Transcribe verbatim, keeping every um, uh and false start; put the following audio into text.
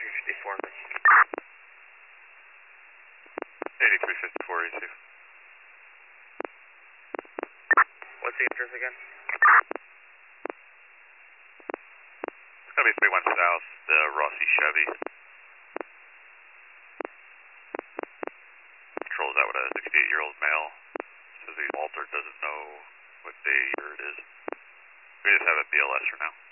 eighty-three fifty-four, eighty-three fifty-four, E two. What's the address again? It's going to be three one South, the Rossi Chevy. Controls out with a sixty-eight-year-old male. Says the alter doesn't know what day year it is. We just have a B L S for now.